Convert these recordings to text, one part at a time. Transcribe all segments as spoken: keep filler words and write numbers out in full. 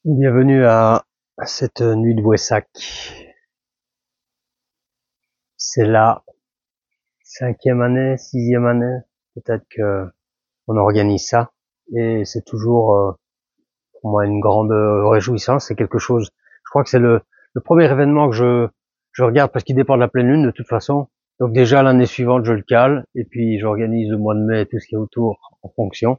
Bienvenue à cette nuit de Wessac. C'est la cinquième année, sixième année, peut-être que on organise ça. Et c'est toujours euh, pour moi une grande réjouissance. C'est quelque chose, je crois que c'est le, le premier événement que je, je regarde parce qu'il dépend de la pleine lune de toute façon. Donc déjà l'année suivante je le cale et puis j'organise le mois de mai et tout ce qui est autour en fonction.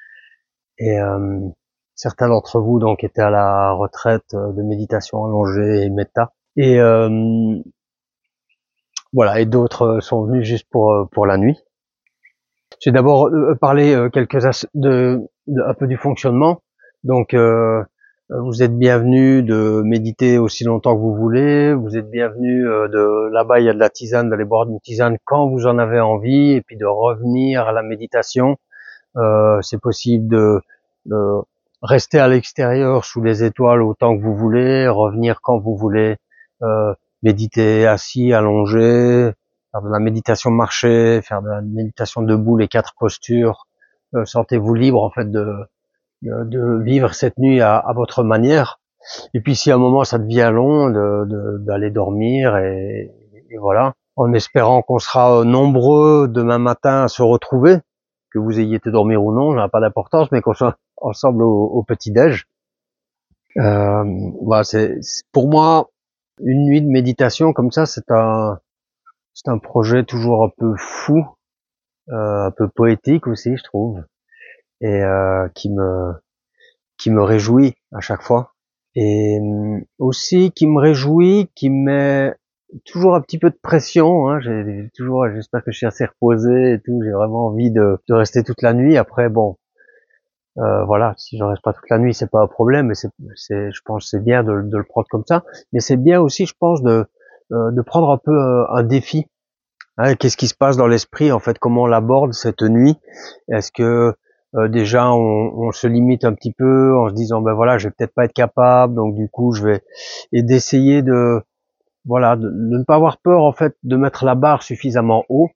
Et euh, certains d'entre vous donc étaient à la retraite de méditation allongée et méta. Et euh, voilà, et d'autres sont venus juste pour pour la nuit. J'ai d'abord euh, parlé euh, quelques de, de un peu du fonctionnement. Donc euh, vous êtes bienvenus de méditer aussi longtemps que vous voulez. Vous êtes bienvenus euh, de là-bas il y a de la tisane, d'aller boire une tisane quand vous en avez envie, et puis de revenir à la méditation. Euh, c'est possible de, de rester à l'extérieur sous les étoiles autant que vous voulez, revenir quand vous voulez, euh, méditer assis, allongé, faire de la méditation marché, faire de la méditation debout, les quatre postures. Euh, sentez-vous libre en fait de, de, de vivre cette nuit à, à votre manière. Et puis si à un moment ça devient long, de, de, d'aller dormir et, et voilà, en espérant qu'on sera nombreux demain matin à se retrouver, que vous ayez été dormir ou non, ça n'a pas d'importance, mais qu'on soit ensemble au, au petit-déj. Euh, voilà, c'est, c'est pour moi une nuit de méditation comme ça, c'est un c'est un projet toujours un peu fou, euh, un peu poétique aussi, je trouve, et euh, qui me qui me réjouit à chaque fois, et euh, aussi qui me réjouit, qui me met toujours un petit peu de pression. Hein, j'ai toujours, j'espère que je suis assez reposé et tout. J'ai vraiment envie de, de rester toute la nuit. Après, bon, euh, voilà, si je reste pas toute la nuit, c'est pas un problème. Mais c'est, c'est, je pense, que c'est bien de, de le prendre comme ça. Mais c'est bien aussi, je pense, de euh, de prendre un peu euh, un défi. Hein, qu'est-ce qui se passe dans l'esprit en fait? Comment on l'aborde cette nuit? Est-ce que euh, déjà on, on se limite un petit peu en se disant ben voilà, je vais peut-être pas être capable, donc du coup je vais, et d'essayer de voilà de, de ne pas avoir peur en fait de mettre la barre suffisamment haut,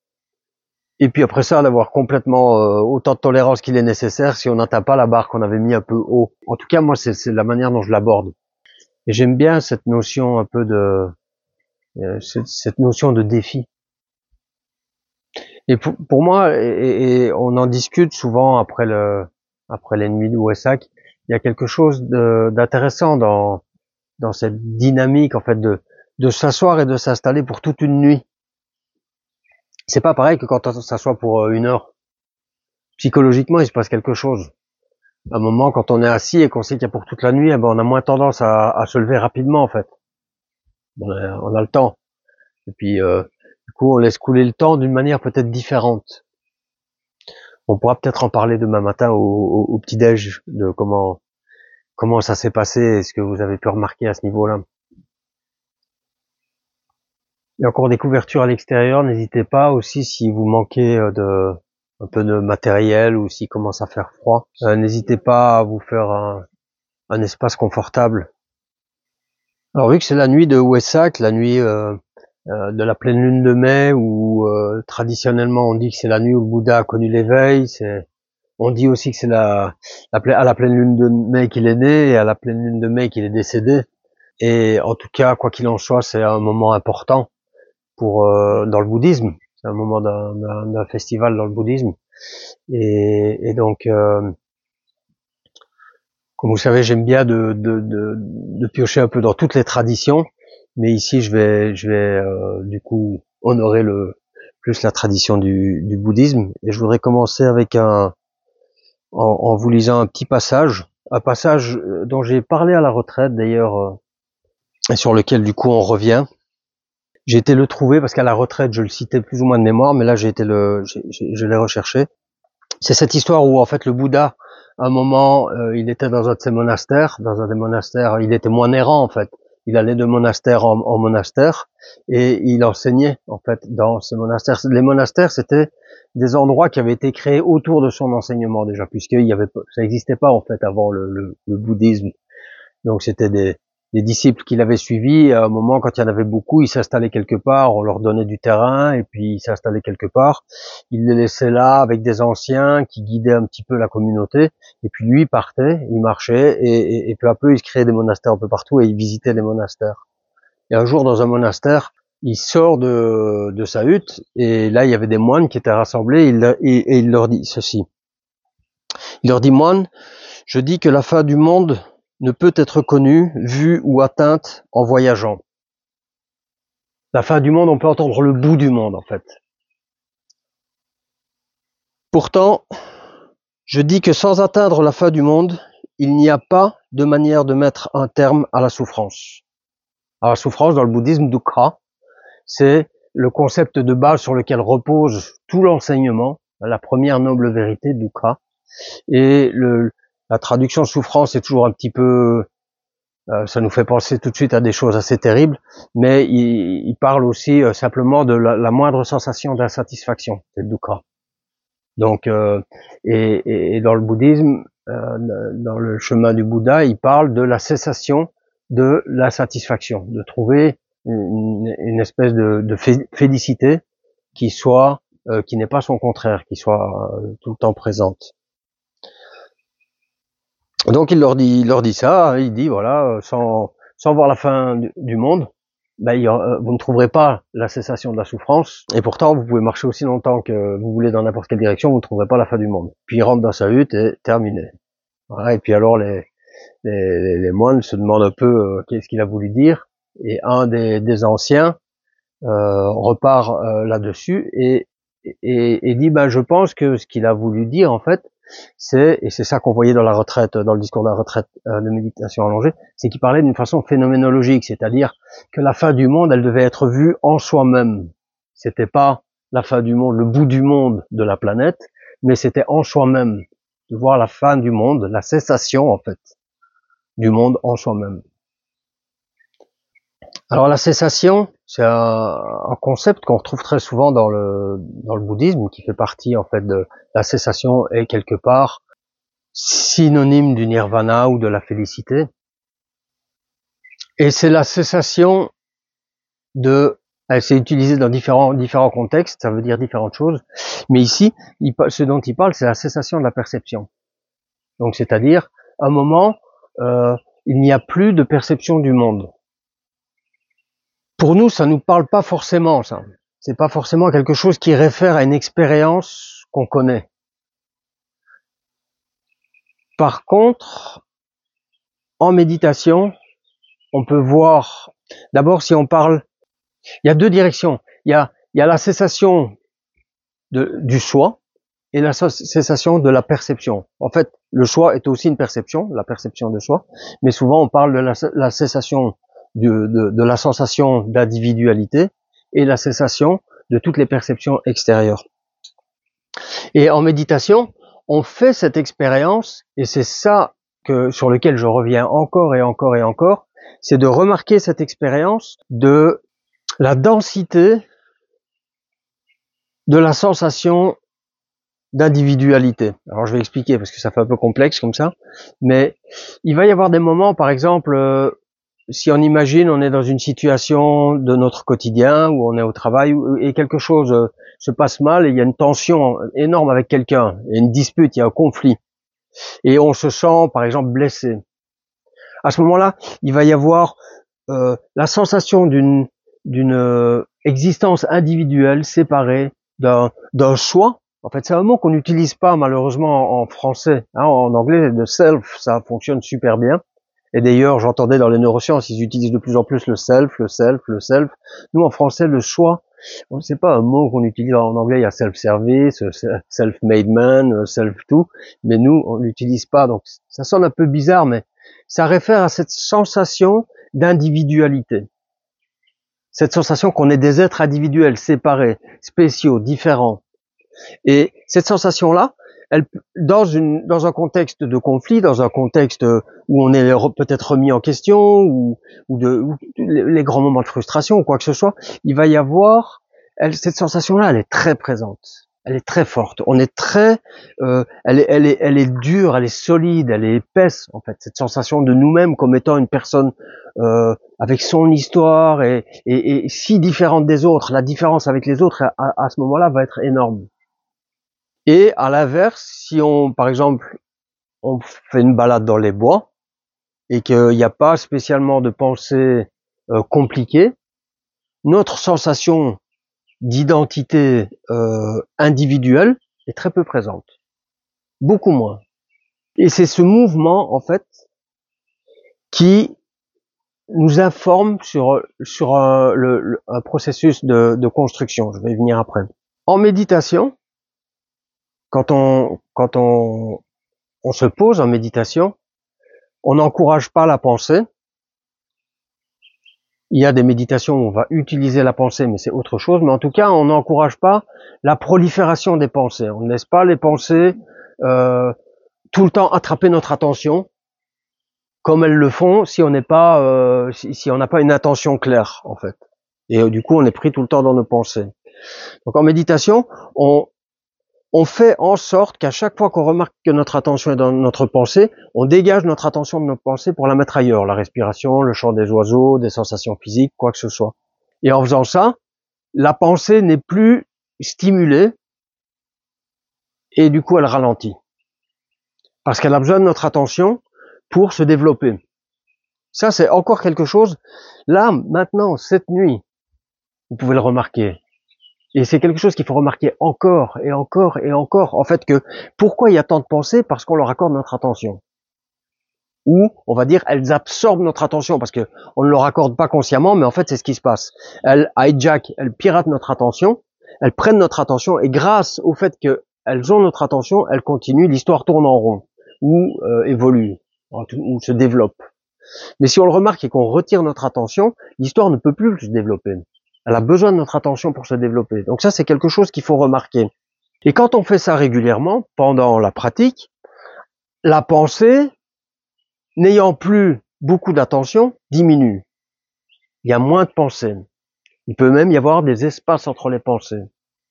et puis après ça d'avoir complètement euh, autant de tolérance qu'il est nécessaire si on n'atteint pas la barre qu'on avait mis un peu haut. En tout cas moi c'est, c'est la manière dont je l'aborde, et j'aime bien cette notion un peu de euh, cette, cette notion de défi. Et pour, pour moi, et, et on en discute souvent après le après l'ennemi de Wessac, il y a quelque chose de, d'intéressant dans dans cette dynamique en fait de de s'asseoir et de s'installer pour toute une nuit. C'est pas pareil que quand on s'assoit pour une heure. Psychologiquement, il se passe quelque chose. À un moment, quand on est assis et qu'on sait qu'il y a pour toute la nuit, eh ben, on a moins tendance à, à se lever rapidement en fait. On a, on a le temps. Et puis euh, du coup, on laisse couler le temps d'une manière peut-être différente. On pourra peut-être en parler demain matin au, au, au petit-déj, de comment comment ça s'est passé, et ce que vous avez pu remarquer à ce niveau-là. Il y a encore des couvertures à l'extérieur, n'hésitez pas aussi si vous manquez de un peu de matériel ou s'il commence à faire froid. Euh, n'hésitez pas à vous faire un, un espace confortable. Alors vu que c'est la nuit de Wessac, la nuit euh, euh, de la pleine lune de mai, où euh, traditionnellement on dit que c'est la nuit où le Bouddha a connu l'éveil, c'est on dit aussi que c'est la, la, à la pleine lune de mai qu'il est né et à la pleine lune de mai qu'il est décédé. Et en tout cas, quoi qu'il en soit, c'est un moment important pour euh, dans le bouddhisme. C'est un moment d'un, d'un, d'un festival dans le bouddhisme. Et, et donc, euh, comme vous savez, j'aime bien de, de, de, de piocher un peu dans toutes les traditions. Mais ici, je vais, je vais euh, du coup honorer le plus la tradition du, du bouddhisme. Et je voudrais commencer avec un En, en vous lisant un petit passage, un passage dont j'ai parlé à la retraite d'ailleurs, euh, et sur lequel du coup on revient. J'ai été le trouver parce qu'à la retraite je le citais plus ou moins de mémoire, mais là j'ai été le, j'ai, j'ai, je l'ai recherché. C'est cette histoire où en fait le Bouddha, à un moment, euh, il était dans un de ses monastères, dans un des monastères, il était moine errant en fait. Il allait de monastère en, en monastère et il enseignait en fait dans ces monastères. Les monastères, c'était des endroits qui avaient été créés autour de son enseignement déjà, puisqu'il y avait, ça n'existait pas en fait avant le, le, le bouddhisme. Donc c'était des, des disciples qu'il avait suivis. À un moment, quand il y en avait beaucoup, ils s'installaient quelque part, on leur donnait du terrain, et puis ils s'installaient quelque part. Il les laissait là avec des anciens qui guidaient un petit peu la communauté, et puis lui il partait, il marchait, et, et, et peu à peu il se créait des monastères un peu partout, et il visitait les monastères. Et un jour, dans un monastère, il sort de, de sa hutte, et là il y avait des moines qui étaient rassemblés, et il, et, et il leur dit ceci. Il leur dit: moines, je dis que la fin du monde ne peut être connue, vue ou atteinte en voyageant. La fin du monde, on peut entendre le bout du monde, en fait. Pourtant, je dis que sans atteindre la fin du monde, il n'y a pas de manière de mettre un terme à la souffrance. Alors, la souffrance, dans le bouddhisme, dukkha, c'est le concept de base sur lequel repose tout l'enseignement, la première noble vérité, dukkha. Et le, la traduction souffrance est toujours un petit peu, euh, ça nous fait penser tout de suite à des choses assez terribles, mais il, il parle aussi euh, simplement de la, la moindre sensation d'insatisfaction, c'est le dukkha. Donc, euh, et, et dans le bouddhisme, euh, dans le chemin du Bouddha, il parle de la cessation de l'insatisfaction, de trouver une, une espèce de, de félicité qui soit, euh, qui n'est pas son contraire, qui soit euh, tout le temps présente. Donc il leur dit, il leur dit ça, il dit voilà, sans, sans voir la fin du, du monde, ben, il, euh, vous ne trouverez pas la cessation de la souffrance, et pourtant vous pouvez marcher aussi longtemps que vous voulez dans n'importe quelle direction, vous ne trouverez pas la fin du monde. Puis il rentre dans sa hutte et terminé. Voilà, et puis alors les, les, les moines se demandent un peu euh, qu'est-ce qu'il a voulu dire, et un des, des anciens euh, repart euh, là-dessus et, et, et dit ben je pense que ce qu'il a voulu dire en fait, c'est, et c'est ça qu'on voyait dans la retraite, dans le discours de la retraite euh, de méditation allongée, c'est qu'il parlait d'une façon phénoménologique, c'est-à-dire que la fin du monde, elle devait être vue en soi-même. C'était pas la fin du monde, le bout du monde de la planète, mais c'était en soi-même, de voir la fin du monde, la cessation en fait, du monde en soi-même. Alors la cessation, c'est un, un concept qu'on retrouve très souvent dans le dans le bouddhisme, qui fait partie en fait de la cessation est quelque part synonyme du nirvana ou de la félicité. Et c'est la cessation de, c'est utilisé dans différents différents contextes, ça veut dire différentes choses. Mais ici, il, ce dont il parle, c'est la cessation de la perception. Donc c'est-à-dire, à un moment, euh, il n'y a plus de perception du monde. Pour nous, ça nous parle pas forcément, ça. C'est pas forcément quelque chose qui réfère à une expérience qu'on connaît. Par contre, en méditation, on peut voir, d'abord si on parle, il y a deux directions. Il y a, il y a la cessation de, du soi et la cessation de la perception. En fait, le soi est aussi une perception, la perception de soi, mais souvent on parle de la, la cessation de, de, de la sensation d'individualité et la cessation de toutes les perceptions extérieures. Et en méditation, on fait cette expérience, et c'est ça que, sur lequel je reviens encore et encore et encore, c'est de remarquer cette expérience de la densité de la sensation d'individualité. Alors je vais expliquer parce que ça fait un peu complexe comme ça, mais il va y avoir des moments, par exemple, euh, si on imagine on est dans une situation de notre quotidien où on est au travail et quelque chose euh, se passe mal et il y a une tension énorme avec quelqu'un, il y a une dispute, il y a un conflit et on se sent par exemple blessé. À ce moment-là, il va y avoir euh, la sensation d'une d'une euh, existence individuelle séparée d'un d'un soi. En fait, c'est un mot qu'on n'utilise pas malheureusement en, en français. Hein, en anglais, le self, ça fonctionne super bien. Et d'ailleurs, j'entendais dans les neurosciences, ils utilisent de plus en plus le self, le self, le self. Nous, en français, le soi, c'est pas un mot qu'on utilise en anglais. Il y a self-service, self-made man, self-tout. Mais nous, on l'utilise pas. Donc, ça sonne un peu bizarre, mais ça réfère à cette sensation d'individualité. Cette sensation qu'on est des êtres individuels, séparés, spéciaux, différents. Et cette sensation-là, elle, dans une, dans un contexte de conflit, dans un contexte où on est peut-être remis en question, ou, ou de, ou les grands moments de frustration, ou quoi que ce soit, il va y avoir, elle, cette sensation-là, elle est très présente. Elle est très forte. On est très, euh, elle est, elle est, elle est dure, elle est solide, elle est épaisse, en fait. Cette sensation de nous-mêmes comme étant une personne euh, avec son histoire et, et, et si différente des autres, la différence avec les autres à, à ce moment-là va être énorme. Et à l'inverse, si on, par exemple, on fait une balade dans les bois et qu'il n'y a pas spécialement de pensée euh, compliquée, notre sensation d'identité euh, individuelle est très peu présente, beaucoup moins. Et c'est ce mouvement, en fait, qui nous informe sur sur un, le, le, un processus de, de construction. Je vais y venir après. En méditation, quand on quand on on se pose en méditation, on n'encourage pas la pensée. Il y a des méditations où on va utiliser la pensée, mais c'est autre chose. Mais en tout cas, on n'encourage pas la prolifération des pensées. On ne laisse pas les pensées euh, tout le temps attraper notre attention, comme elles le font si on n'est pas, euh, si, si on n'a pas une attention claire, en fait. Et euh, du coup, on est pris tout le temps dans nos pensées. Donc, en méditation, on on fait en sorte qu'à chaque fois qu'on remarque que notre attention est dans notre pensée, on dégage notre attention de notre pensée pour la mettre ailleurs, la respiration, le chant des oiseaux, des sensations physiques, quoi que ce soit. Et en faisant ça, la pensée n'est plus stimulée et du coup elle ralentit. Parce qu'elle a besoin de notre attention pour se développer. Ça, c'est encore quelque chose. Là, maintenant, cette nuit, vous pouvez le remarquer. Et c'est quelque chose qu'il faut remarquer encore et encore et encore. En fait, que pourquoi il y a tant de pensées? Parce qu'on leur accorde notre attention. Ou, on va dire, elles absorbent notre attention parce que on ne leur accorde pas consciemment, mais en fait, c'est ce qui se passe. Elles hijack, elles piratent notre attention, elles prennent notre attention et grâce au fait qu'elles ont notre attention, elles continuent, l'histoire tourne en rond ou euh, évolue ou se développe. Mais si on le remarque et qu'on retire notre attention, l'histoire ne peut plus se développer. Elle a besoin de notre attention pour se développer. Donc ça, c'est quelque chose qu'il faut remarquer. Et quand on fait ça régulièrement, pendant la pratique, la pensée, n'ayant plus beaucoup d'attention, diminue. Il y a moins de pensées. Il peut même y avoir des espaces entre les pensées.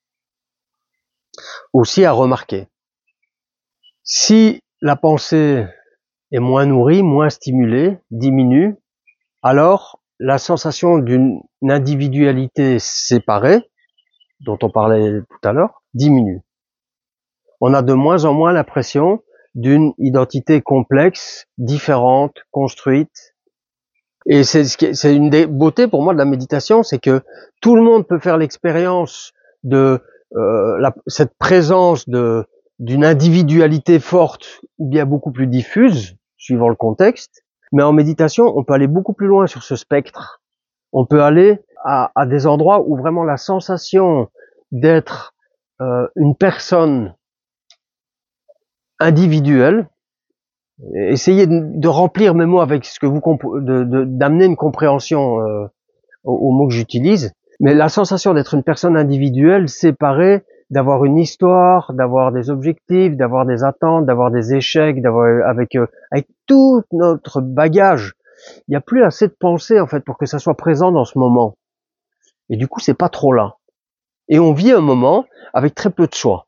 Aussi à remarquer. Si la pensée est moins nourrie, moins stimulée, diminue, alors la sensation d'une individualité séparée, dont on parlait tout à l'heure, diminue. On a de moins en moins l'impression d'une identité complexe, différente, construite. Et c'est c'est une des beautés pour moi de la méditation, c'est que tout le monde peut faire l'expérience de euh, la, cette présence de d'une individualité forte ou bien beaucoup plus diffuse, suivant le contexte. Mais en méditation, on peut aller beaucoup plus loin sur ce spectre. On peut aller à, à des endroits où vraiment la sensation d'être euh, une personne individuelle, essayez de, de remplir mes mots avec ce que vous de, de, d'amener une compréhension euh, aux, aux mots que j'utilise, mais la sensation d'être une personne individuelle, séparée, d'avoir une histoire, d'avoir des objectifs, d'avoir des attentes, d'avoir des échecs, d'avoir avec euh, avec tout notre bagage. Il n'y a plus assez de pensée en fait pour que ça soit présent dans ce moment. Et du coup, c'est pas trop là. Et on vit un moment avec très peu de choix.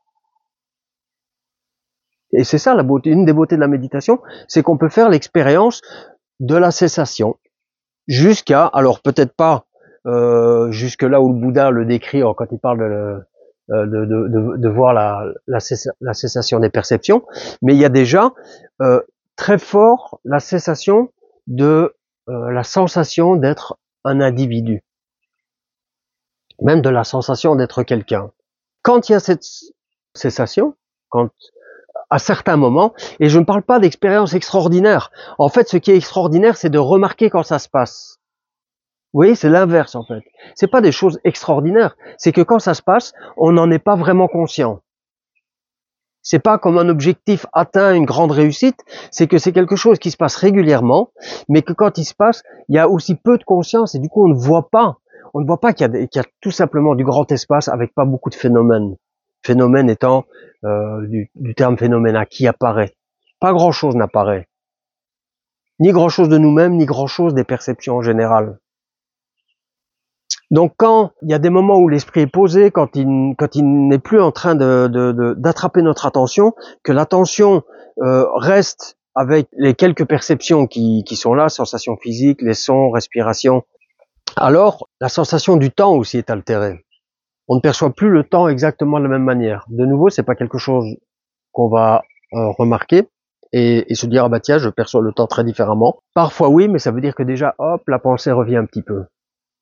Et c'est ça la beauté, une des beautés de la méditation, c'est qu'on peut faire l'expérience de la cessation jusqu'à, alors peut-être pas euh, jusque là où le Bouddha le décrit quand il parle de, de, de, de, de voir la, la, la cessation des perceptions, mais il y a déjà euh, très fort la cessation de euh, la sensation d'être un individu, même de la sensation d'être quelqu'un. Quand il y a cette cessation, quand à certains moments, et je ne parle pas d'expérience extraordinaire. En fait, ce qui est extraordinaire, c'est de remarquer quand ça se passe. Vous voyez, c'est l'inverse en fait. C'est pas des choses extraordinaires, c'est que quand ça se passe, on n'en est pas vraiment conscient. C'est pas comme un objectif atteint, une grande réussite, c'est que c'est quelque chose qui se passe régulièrement, mais que quand il se passe, il y a aussi peu de conscience et du coup on ne voit pas. On ne voit pas qu'il y a, qu'il y a tout simplement du grand espace avec pas beaucoup de phénomènes. Phénomène étant euh, du, du terme phénomène qui apparaît. Pas grand-chose n'apparaît. Ni grand-chose de nous-mêmes, ni grand-chose des perceptions en général. Donc quand il y a des moments où l'esprit est posé, quand il, quand il n'est plus en train de, de, de, d'attraper notre attention, que l'attention euh, reste avec les quelques perceptions qui, qui sont là, sensations physiques, les sons, respiration, alors la sensation du temps aussi est altérée. On ne perçoit plus le temps exactement de la même manière. De nouveau, c'est pas quelque chose qu'on va euh, remarquer et, et se dire ah bah tiens, je perçois le temps très différemment. Parfois oui, mais ça veut dire que déjà hop, la pensée revient un petit peu.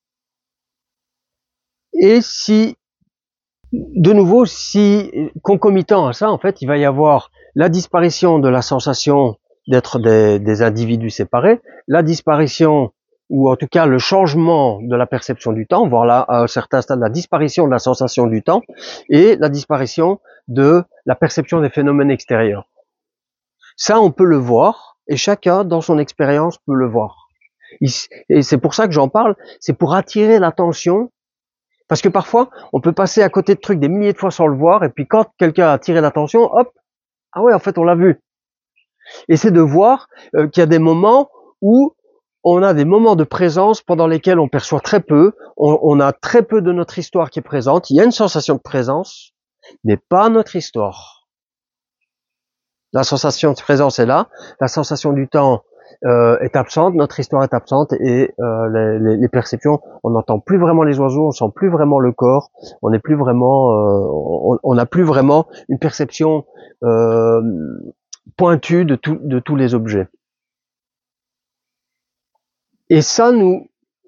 Et si de nouveau, si concomitant à ça, en fait, il va y avoir la disparition de la sensation d'être des, des individus séparés, la disparition ou en tout cas le changement de la perception du temps, voire là, à un certain stade, la disparition de la sensation du temps et la disparition de la perception des phénomènes extérieurs. Ça, on peut le voir et chacun, dans son expérience, peut le voir. Et c'est pour ça que j'en parle, c'est pour attirer l'attention. Parce que parfois, on peut passer à côté de trucs des milliers de fois sans le voir, et puis quand quelqu'un a attiré l'attention, hop, ah ouais, en fait, on l'a vu. Et c'est de voir euh, qu'il y a des moments où on a des moments de présence pendant lesquels on perçoit très peu, on, on a très peu de notre histoire qui est présente, il y a une sensation de présence, mais pas notre histoire. La sensation de présence est là, la sensation du temps Euh, est absente, notre histoire est absente et euh, les, les, les perceptions, on n'entend plus vraiment les oiseaux, on sent plus vraiment le corps, on n'est plus vraiment, euh, on n'a plus vraiment une perception euh, pointue de, tout, de tous les objets. Et ça nous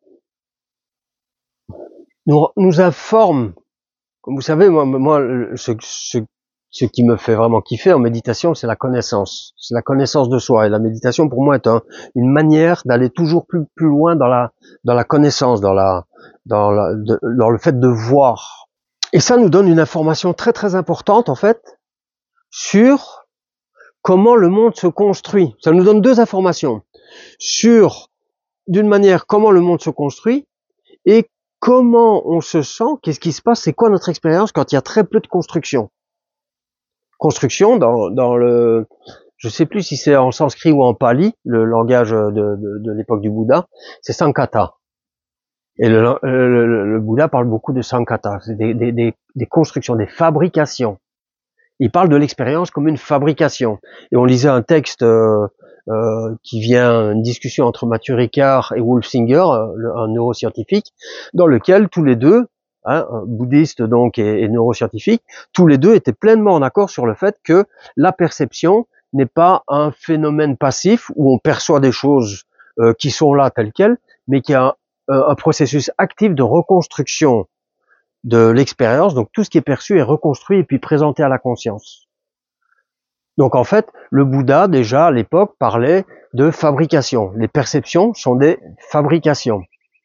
nous, nous informe. Comme vous savez, moi, moi ce, ce, ce qui me fait vraiment kiffer en méditation, c'est la connaissance. C'est la connaissance de soi. Et la méditation, pour moi, est un, une manière d'aller toujours plus, plus loin dans la, dans la connaissance, dans la, dans la, de, dans le fait de voir. Et ça nous donne une information très, très importante, en fait, sur comment le monde se construit. Ça nous donne deux informations. Sur, d'une manière, comment le monde se construit et comment on se sent, qu'est-ce qui se passe, c'est quoi notre expérience quand il y a très peu de construction. Construction dans, dans le, je sais plus si c'est en sanskrit ou en pali, le langage de, de, de l'époque du Bouddha, c'est Sankata. Et le, le, le Bouddha parle beaucoup de Sankata, c'est des, des, des, des constructions, des fabrications. Il parle de l'expérience comme une fabrication. Et on lisait un texte euh, euh, qui vient, une discussion entre Mathieu Ricard et Wolfsinger, un neuroscientifique, dans lequel tous les deux, Hein, bouddhiste donc et, et neuroscientifique, tous les deux étaient pleinement en accord sur le fait que la perception n'est pas un phénomène passif où on perçoit des choses euh, qui sont là telles quelles, mais qu'il y a un, un processus actif de reconstruction de l'expérience. Donc tout ce qui est perçu est reconstruit et puis présenté à la conscience. Donc en fait, le Bouddha déjà à l'époque parlait de fabrication. Les perceptions sont des fabrications.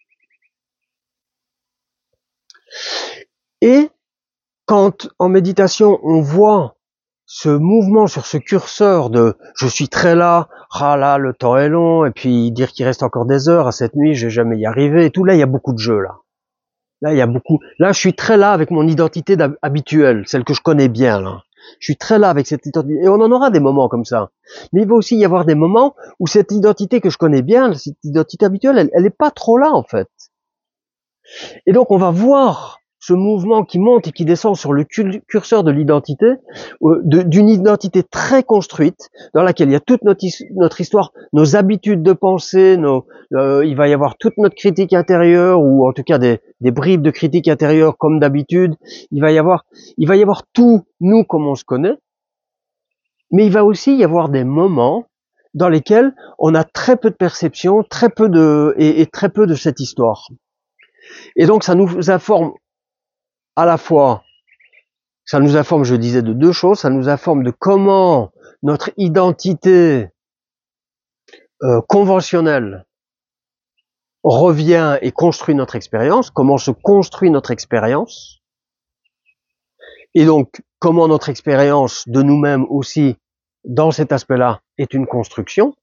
Et quand en méditation on voit ce mouvement sur ce curseur de je suis très là, ah là le temps est long, et puis dire qu'il reste encore des heures à cette nuit, je vais jamais y arriver, et tout, là il y a beaucoup de jeux là. Là il y a beaucoup, là je suis très là avec mon identité habituelle, celle que je connais bien là. Je suis très là avec cette identité, et on en aura des moments comme ça. Mais il va aussi y avoir des moments où cette identité que je connais bien, cette identité habituelle, elle, elle est pas trop là en fait. Et donc on va voir ce mouvement qui monte et qui descend sur le curseur de l'identité, d'une identité très construite, dans laquelle il y a toute notre, notre histoire, nos habitudes de pensée, nos, euh, il va y avoir toute notre critique intérieure, ou en tout cas des, des bribes de critique intérieure comme d'habitude. Il va y avoir, il va y avoir tout, nous, comme on se connaît, mais il va aussi y avoir des moments dans lesquels on a très peu de perception, très peu de, et, et très peu de cette histoire. Et donc ça nous informe à la fois, ça nous informe, je disais, de deux choses. Ça nous informe de comment notre identité euh, conventionnelle revient et construit notre expérience, comment se construit notre expérience, et donc comment notre expérience de nous-mêmes aussi, dans cet aspect-là, est une construction.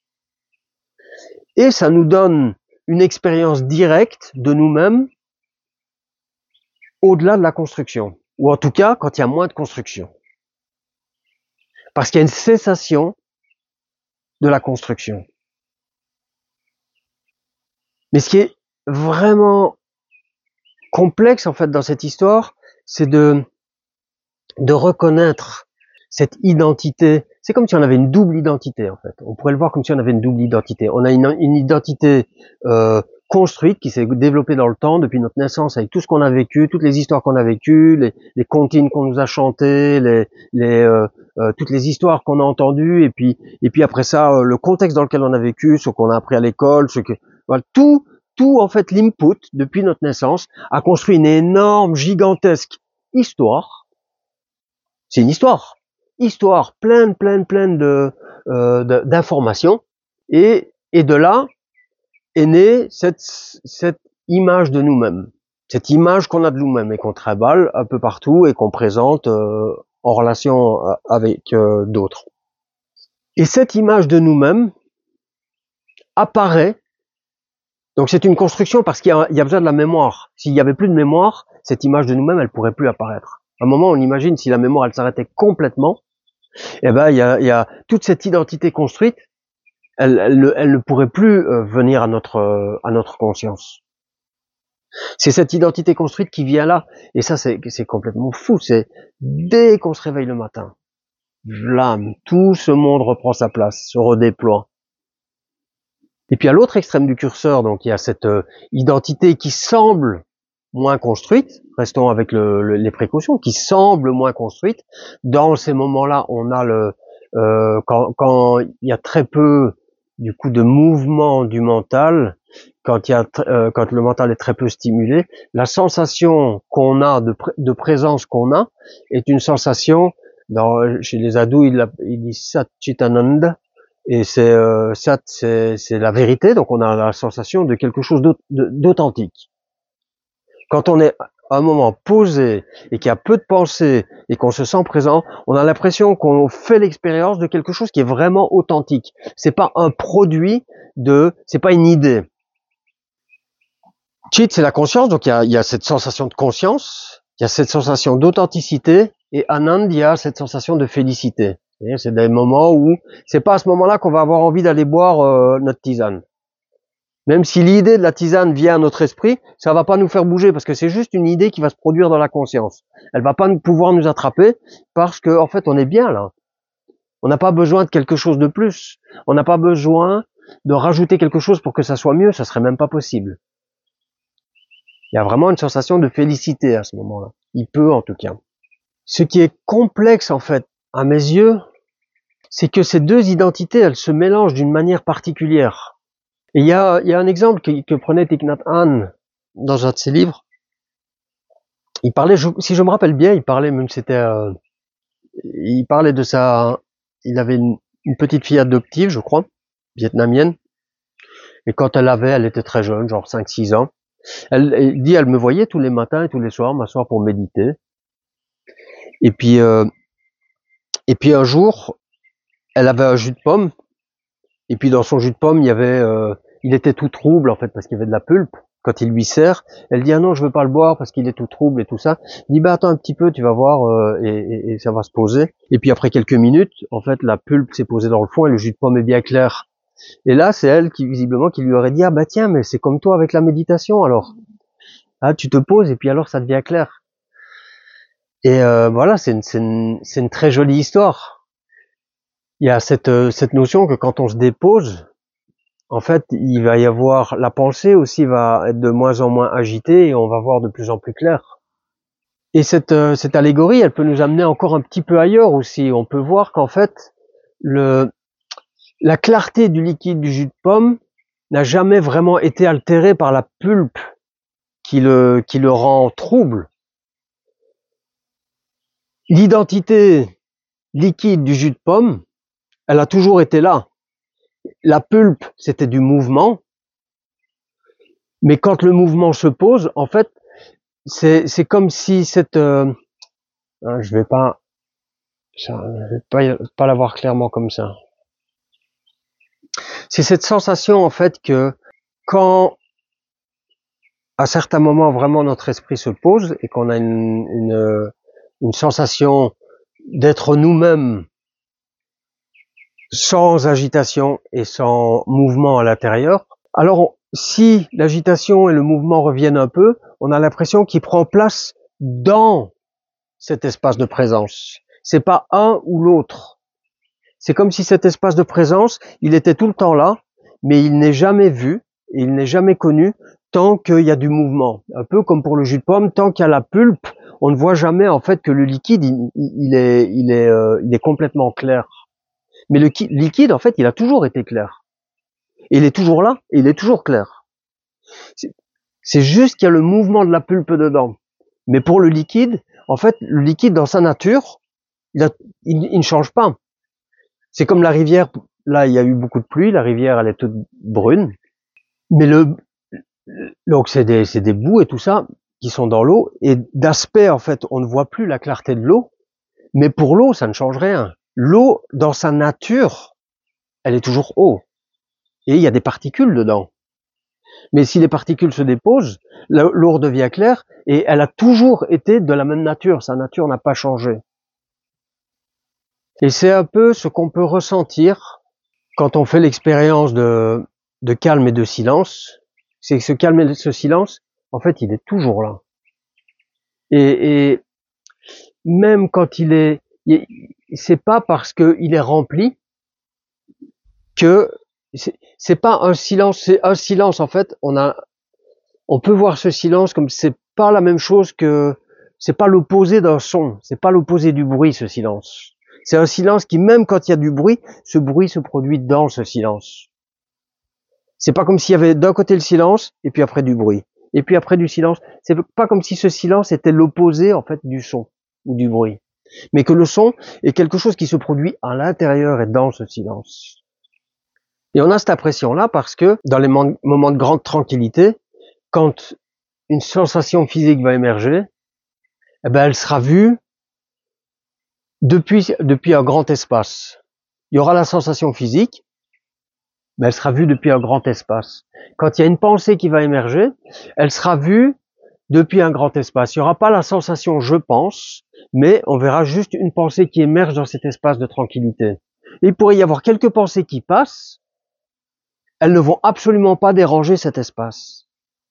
Et ça nous donne une expérience directe de nous-mêmes au-delà de la construction, ou en tout cas quand il y a moins de construction. Parce qu'il y a une cessation de la construction. Mais ce qui est vraiment complexe en fait dans cette histoire, c'est de, de reconnaître cette identité. c'est comme si on avait une double identité en fait. On pourrait le voir comme si on avait une double identité. On a une, une identité euh, construite qui s'est développée dans le temps depuis notre naissance avec tout ce qu'on a vécu, toutes les histoires qu'on a vécues, les, les comptines qu'on nous a chantées, les, les euh, euh, toutes les histoires qu'on a entendues, et puis et puis après ça euh, le contexte dans lequel on a vécu, ce qu'on a appris à l'école, ce que voilà, tout tout en fait l'input depuis notre naissance a construit une énorme gigantesque histoire. C'est une histoire. Histoire pleine, pleine, pleine de euh, d'informations, et et de là est née cette cette image de nous-mêmes, cette image qu'on a de nous-mêmes et qu'on trimballe un peu partout et qu'on présente euh, en relation avec euh, d'autres. Et cette image de nous-mêmes apparaît. Donc c'est une construction parce qu'il y a, il y a besoin de la mémoire. S'il y avait plus de mémoire, cette image de nous-mêmes, elle pourrait plus apparaître. À un moment, on imagine si la mémoire, elle s'arrêtait complètement, eh ben, il y a, il y a toute cette identité construite, elle, elle, elle ne pourrait plus euh, venir à notre, euh, à notre conscience. C'est cette identité construite qui vient là, et ça, c'est, c'est complètement fou. C'est dès qu'on se réveille le matin, l'âme, tout ce monde reprend sa place, se redéploie. Et puis à l'autre extrême du curseur, donc il y a cette euh, identité qui semble moins construite, restons avec le, le, les précautions, qui semble moins construite. Dans ces moments-là, on a le euh, quand, quand il y a très peu du coup de mouvement du mental, quand il y a euh, quand le mental est très peu stimulé, la sensation qu'on a de, pr de présence qu'on a est une sensation. Dans, chez les adultes, il, il dit Sat Chit Ananda. Et c'est euh, ça, c'est, c'est la vérité, donc on a la sensation de quelque chose d'authentique. Quand on est à un moment posé et qu'il y a peu de pensée et qu'on se sent présent, on a l'impression qu'on fait l'expérience de quelque chose qui est vraiment authentique. C'est pas un produit de, c'est pas une idée. Chit, c'est la conscience, donc il y a, il y a cette sensation de conscience, il y a cette sensation d'authenticité, et Anand, il y a cette sensation de félicité. C'est des moments où c'est pas à ce moment-là qu'on va avoir envie d'aller boire euh, notre tisane. Même si l'idée de la tisane vient à notre esprit, ça va pas nous faire bouger parce que c'est juste une idée qui va se produire dans la conscience. Elle va pas nous, pouvoir nous attraper parce que en fait on est bien là. On n'a pas besoin de quelque chose de plus. On n'a pas besoin de rajouter quelque chose pour que ça soit mieux. Ça serait même pas possible. Il y a vraiment une sensation de félicité à ce moment-là. Il peut en tout cas. Ce qui est complexe en fait à mes yeux, c'est que ces deux identités, elles se mélangent d'une manière particulière. Et il y a, il y a un exemple que, que prenait Thich Nhat Hanh dans un de ses livres. Il parlait, je, si je me rappelle bien, il parlait même c'était, euh, il parlait de sa, il avait une, une petite fille adoptive, je crois, vietnamienne. Et quand elle avait, elle était très jeune, genre cinq six ans. Elle, elle dit, elle me voyait tous les matins et tous les soirs m'asseoir pour méditer. Et puis, euh, et puis un jour, elle avait un jus de pomme. Et puis dans son jus de pomme, il y avait, euh, il était tout trouble en fait parce qu'il y avait de la pulpe. Quand il lui sert, elle dit ah non, je veux pas le boire parce qu'il est tout trouble et tout ça. Il dit bah attends un petit peu, tu vas voir euh, et, et, et ça va se poser. Et puis après quelques minutes, en fait la pulpe s'est posée dans le fond et le jus de pomme est bien clair. Et là c'est elle qui visiblement qui lui aurait dit ah bah tiens mais c'est comme toi avec la méditation alors. Ah tu te poses et puis alors ça devient clair. Et euh, voilà c'est une, c'est une, c'est une très jolie histoire. Il y a cette, cette notion que quand on se dépose, en fait, il va y avoir, la pensée aussi va être de moins en moins agitée et on va voir de plus en plus clair. Et cette, cette allégorie, elle peut nous amener encore un petit peu ailleurs aussi. On peut voir qu'en fait, le, la clarté du liquide du jus de pomme n'a jamais vraiment été altérée par la pulpe qui le, qui le rend trouble. L'identité liquide du jus de pomme, elle a toujours été là. La pulpe, c'était du mouvement, mais quand le mouvement se pose, en fait, c'est c'est comme si cette, euh, hein, je vais pas, je vais pas pas l'avoir clairement comme ça. C'est cette sensation en fait que quand à certains moments vraiment notre esprit se pose et qu'on a une une, une sensation d'être nous-mêmes sans agitation et sans mouvement à l'intérieur, alors on, si l'agitation et le mouvement reviennent un peu, on a l'impression qu'il prend place dans cet espace de présence. C'est pas un ou l'autre. C'est comme si cet espace de présence, il était tout le temps là, mais il n'est jamais vu, et il n'est jamais connu tant qu'il y a du mouvement. Un peu comme pour le jus de pomme, tant qu'il y a la pulpe, on ne voit jamais en fait que le liquide, il, il est, il est, euh, il est complètement clair. Mais le liquide, en fait, il a toujours été clair. Et il est toujours là, et il est toujours clair. C'est juste qu'il y a le mouvement de la pulpe dedans. Mais pour le liquide, en fait, le liquide dans sa nature, il, a, il, il ne change pas. C'est comme la rivière, là il y a eu beaucoup de pluie, la rivière elle est toute brune, mais le donc c'est des, c'est des boues et tout ça qui sont dans l'eau, et d'aspect en fait on ne voit plus la clarté de l'eau, mais pour l'eau ça ne change rien. L'eau dans sa nature, elle est toujours eau, et il y a des particules dedans. Mais si les particules se déposent, l'eau redevient claire, et elle a toujours été de la même nature, sa nature n'a pas changé. Et c'est un peu ce qu'on peut ressentir quand on fait l'expérience de, de calme et de silence. C'est que ce calme et ce silence, en fait, il est toujours là. Et, et même quand il est, c'est pas parce qu'il est rempli que c'est pas un silence, c'est un silence en fait. On a, on peut voir ce silence comme c'est pas la même chose que, c'est pas l'opposé d'un son, c'est pas l'opposé du bruit ce silence. C'est un silence qui, même quand il y a du bruit, ce bruit se produit dans ce silence. C'est pas comme s'il y avait d'un côté le silence, et puis après du bruit. Et puis après du silence. C'est pas comme si ce silence était l'opposé, en fait, du son, ou du bruit. Mais que le son est quelque chose qui se produit à l'intérieur et dans ce silence. Et on a cette impression-là parce que, dans les moments de grande tranquillité, quand une sensation physique va émerger, eh ben, elle sera vue Depuis, depuis un grand espace. Il y aura la sensation physique, mais elle sera vue depuis un grand espace. Quand il y a une pensée qui va émerger, elle sera vue depuis un grand espace. Il n'y aura pas la sensation je pense, mais on verra juste une pensée qui émerge dans cet espace de tranquillité. Et il pourrait y avoir quelques pensées qui passent, elles ne vont absolument pas déranger cet espace.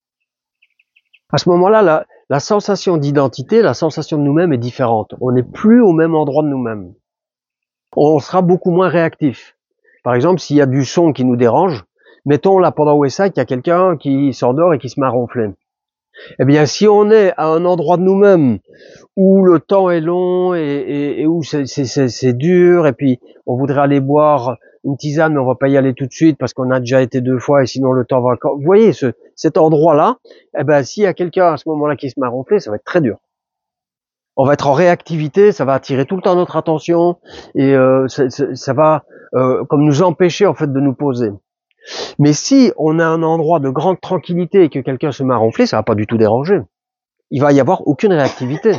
À ce moment-là, la, la sensation d'identité, la sensation de nous-mêmes est différente. On n'est plus au même endroit de nous-mêmes. On sera beaucoup moins réactif. Par exemple, s'il y a du son qui nous dérange, mettons là pendant O S A qu'il y a quelqu'un qui s'endort et qui se met à ronfler. Eh bien, si on est à un endroit de nous-mêmes où le temps est long et, et, et où c'est dur, et puis on voudrait aller boire une tisane, mais on va pas y aller tout de suite parce qu'on a déjà été deux fois et sinon le temps va encore... Vous voyez, ce, cet endroit-là, eh ben, s'il y a quelqu'un à ce moment-là qui se met à ronfler, ça va être très dur. On va être en réactivité, ça va attirer tout le temps notre attention et euh, ça, ça, ça va euh, comme nous empêcher en fait de nous poser. Mais si on a un endroit de grande tranquillité et que quelqu'un se met à ronfler, ça va pas du tout déranger. Il va y avoir aucune réactivité.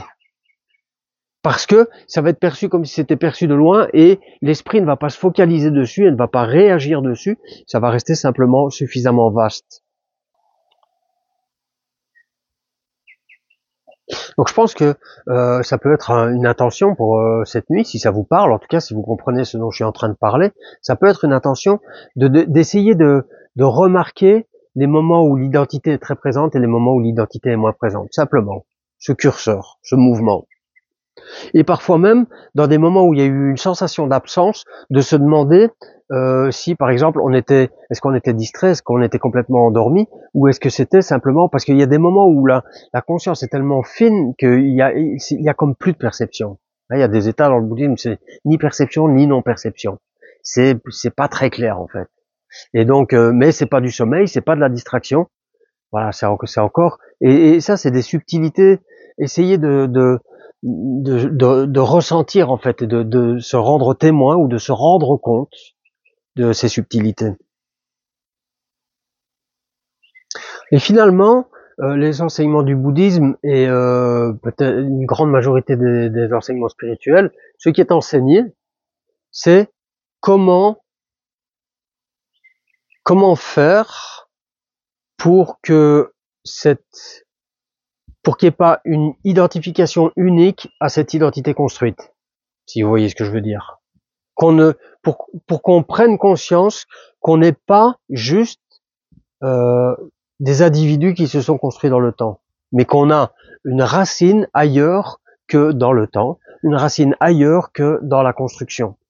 Parce que ça va être perçu comme si c'était perçu de loin et l'esprit ne va pas se focaliser dessus et ne va pas réagir dessus. Ça va rester simplement suffisamment vaste. Donc je pense que euh, ça peut être un, une intention pour euh, cette nuit, si ça vous parle, en tout cas si vous comprenez ce dont je suis en train de parler, ça peut être une intention de, de, d'essayer de, de remarquer les moments où l'identité est très présente et les moments où l'identité est moins présente. Simplement, ce curseur, ce mouvement. Et parfois même, dans des moments où il y a eu une sensation d'absence, de se demander euh, si, par exemple, on était, est-ce qu'on était distrait, est-ce qu'on était complètement endormi, ou est-ce que c'était simplement parce qu'il y a des moments où la, la conscience est tellement fine qu'il y a, il y a comme plus de perception. Là, il y a des états dans le bouddhisme, c'est ni perception ni non-perception. C'est, c'est pas très clair en fait. Et donc, euh, mais c'est pas du sommeil, c'est pas de la distraction. Voilà, c'est encore, c'est encore. Et, et ça, c'est des subtilités. Essayez de, de De, de, de ressentir en fait, et de, de se rendre témoin ou de se rendre compte de ces subtilités. Et finalement, euh, les enseignements du bouddhisme et euh, peut-être une grande majorité des, des enseignements spirituels, ce qui est enseigné, c'est comment comment faire pour que cette pour qu'il n'y ait pas une identification unique à cette identité construite, si vous voyez ce que je veux dire. Qu'on ne, pour, pour qu'on prenne conscience qu'on n'est pas juste euh, des individus qui se sont construits dans le temps, mais qu'on a une racine ailleurs que dans le temps, une racine ailleurs que dans la construction.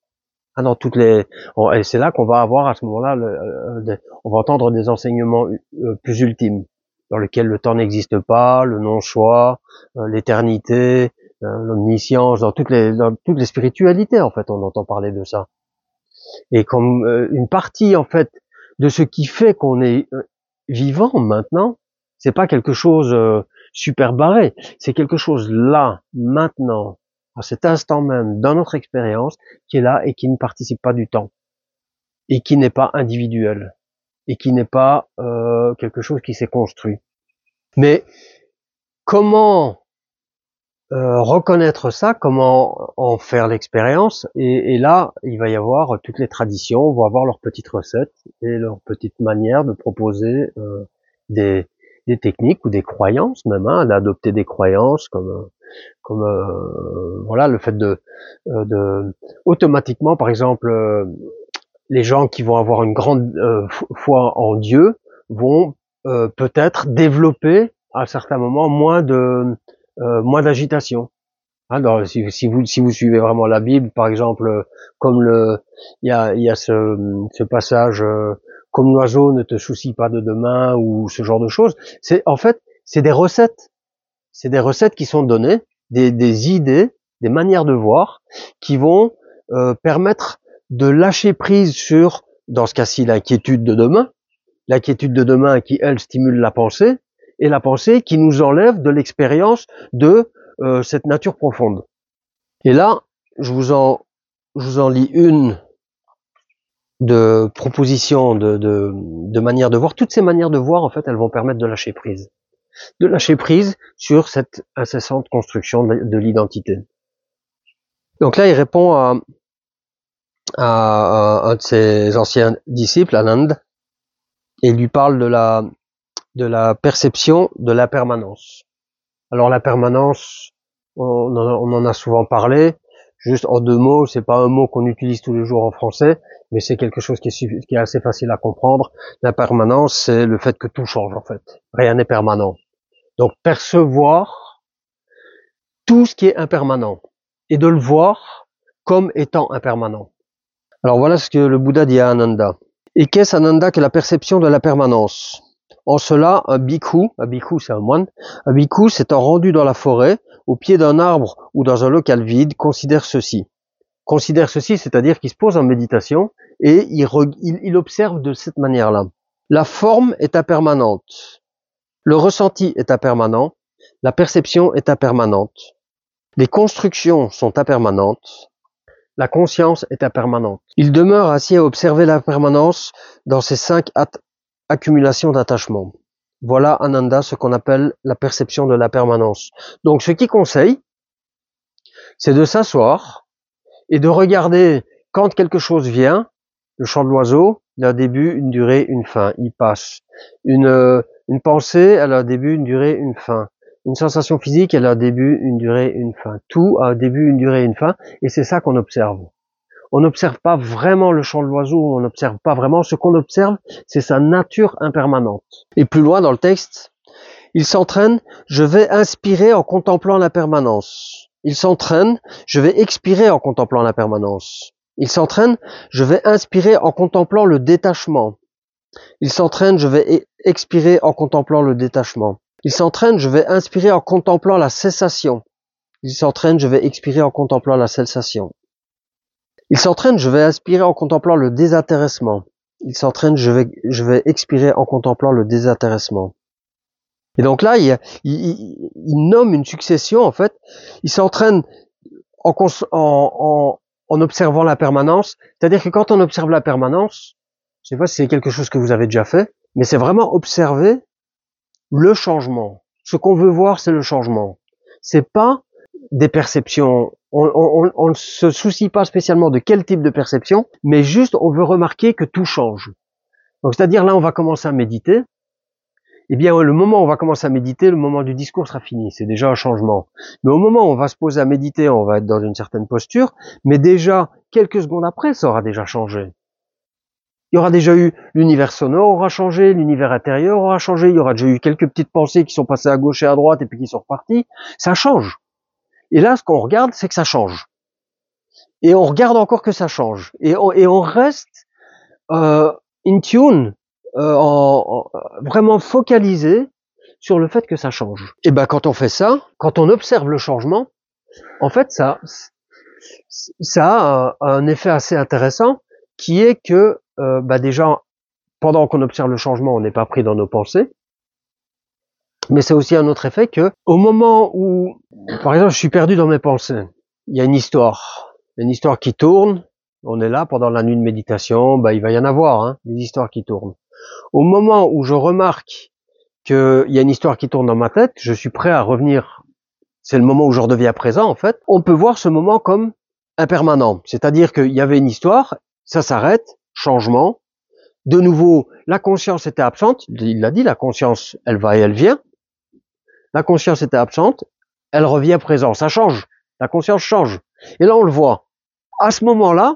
Ah, dans toutes les, on- et c'est là qu'on va avoir à ce moment-là, le- euh, des- on va entendre des enseignements euh, plus ultimes, dans lesquels le temps n'existe pas, le non-choix, euh, l'éternité, euh, l'omniscience, dans toutes les, dans toutes les spiritualités en fait, on entend parler de ça. Et comme euh, une partie en fait de ce qui fait qu'on est euh, vivant maintenant, c'est pas quelque chose euh, super barré, c'est quelque chose là, maintenant, à cet instant même, dans notre expérience, qui est là et qui ne participe pas du temps, et qui n'est pas individuel, et qui n'est pas euh, quelque chose qui s'est construit. Mais comment euh, reconnaître ça, comment en faire l'expérience, et, et là, il va y avoir toutes les traditions, vont avoir leurs petites recettes et leurs petites manières de proposer euh, des, des techniques ou des croyances même, hein, d'adopter des croyances comme comme euh, voilà le fait de, euh, de automatiquement, par exemple, euh, les gens qui vont avoir une grande euh, foi en Dieu vont euh, peut-être développer à certains moments moins de euh, moins d'agitation. Hein, dans- si, si vous si vous suivez vraiment la Bible, par exemple, euh, comme le il y a il y a ce, ce passage euh, comme l'oiseau ne te soucie pas de demain ou ce genre de choses. C'est en fait c'est des recettes, c'est des recettes qui sont données, des, des idées, des manières de voir qui vont euh, permettre de lâcher prise sur, dans ce cas-ci, l'inquiétude de demain, l'inquiétude de demain qui, elle, stimule la pensée, et la pensée qui nous enlève de l'expérience de euh, cette nature profonde. Et là, je vous en, je vous en lis une de propositions, de, de, de manières de voir. Toutes ces manières de voir, en fait, elles vont permettre de lâcher prise. De lâcher prise sur cette incessante construction de, de l'identité. Donc là, il répond à, à, à un de ses anciens disciples, Anand, et il lui parle de la, de la perception de la permanence. Alors la permanence, on en, a, on en a souvent parlé. Juste en deux mots, c'est pas un mot qu'on utilise tous les jours en français, mais c'est quelque chose qui est, qui est assez facile à comprendre. La permanence, c'est le fait que tout change en fait. Rien n'est permanent. Donc percevoir tout ce qui est impermanent et de le voir comme étant impermanent. Alors voilà ce que le Bouddha dit à Ananda. Et qu'est-ce Ananda que la perception de la permanence? En cela, un bhikkhu, un bhikkhu c'est un moine, un bhikkhu s'étant rendu dans la forêt, au pied d'un arbre ou dans un local vide, considère ceci. Considère ceci, c'est-à-dire qu'il se pose en méditation et il, il, il observe de cette manière-là. La forme est impermanente, le ressenti est impermanent, la perception est impermanente, les constructions sont impermanentes, la conscience est impermanente. Il demeure ainsi à observer l'impermanence dans ces cinq accumulations d'attachement. Voilà, Ananda, ce qu'on appelle la perception de la permanence. Donc, ce qu'il conseille, c'est de s'asseoir et de regarder quand quelque chose vient. Le chant de l'oiseau, il a un début, une durée, une fin. Il passe. Une, une pensée, elle a un début, une durée, une fin. Une sensation physique, elle a un début, une durée, une fin. Tout a un début, une durée, une fin. Et c'est ça qu'on observe. On n'observe pas vraiment le chant de l'oiseau, on n'observe pas vraiment. Ce qu'on observe, c'est sa nature impermanente. Et plus loin dans le texte, il s'entraîne, je vais inspirer en contemplant la permanence. Il s'entraîne, je vais expirer en contemplant la permanence. Il s'entraîne, je vais inspirer en contemplant le détachement. Il s'entraîne, je vais expirer en contemplant le détachement. Il s'entraîne, je vais inspirer en contemplant la cessation. Il s'entraîne, je vais expirer en contemplant la cessation. Il s'entraîne, je vais inspirer en contemplant le désintéressement. Il s'entraîne, je vais, je vais expirer en contemplant le désintéressement. Et donc là, il, il, il nomme une succession, en fait. Il s'entraîne en, en, en, en observant la permanence. C'est-à-dire que quand on observe la permanence, je sais pas si c'est quelque chose que vous avez déjà fait, mais c'est vraiment observer le changement. Ce qu'on veut voir, c'est le changement. C'est pas des perceptions. On, on, on ne se soucie pas spécialement de quel type de perception, mais juste on veut remarquer que tout change. Donc c'est-à-dire là, on va commencer à méditer. Eh bien, le moment où on va commencer à méditer, le moment du discours sera fini. C'est déjà un changement. Mais au moment où on va se poser à méditer, on va être dans une certaine posture, mais déjà, quelques secondes après, ça aura déjà changé. Il y aura déjà eu, l'univers sonore aura changé, l'univers intérieur aura changé, il y aura déjà eu quelques petites pensées qui sont passées à gauche et à droite et puis qui sont reparties. Ça change. Et là, ce qu'on regarde, c'est que ça change. et on regarde encore que ça change. Et on, et on reste euh, in tune, euh, en, en, vraiment focalisé sur le fait que ça change. Et ben quand on fait ça, quand on observe le changement, en fait ça, ça a un, un effet assez intéressant qui est que euh, bah déjà pendant qu'on observe le changement, on n'est pas pris dans nos pensées. Mais c'est aussi un autre effet que, au moment où, par exemple, je suis perdu dans mes pensées, il y a une histoire, une histoire qui tourne, on est là pendant la nuit de méditation, bah, il va y en avoir, hein, des histoires qui tournent. Au moment où je remarque qu'il y a une histoire qui tourne dans ma tête, je suis prêt à revenir. C'est le moment où je redeviens présent, en fait. On peut voir ce moment comme impermanent. C'est-à-dire qu'il y avait une histoire, ça s'arrête, changement. De nouveau, la conscience était absente. Il l'a dit, la conscience, elle va et elle vient. La conscience était absente, elle revient présent. Ça change. La conscience change. Et là, on le voit. À ce moment-là,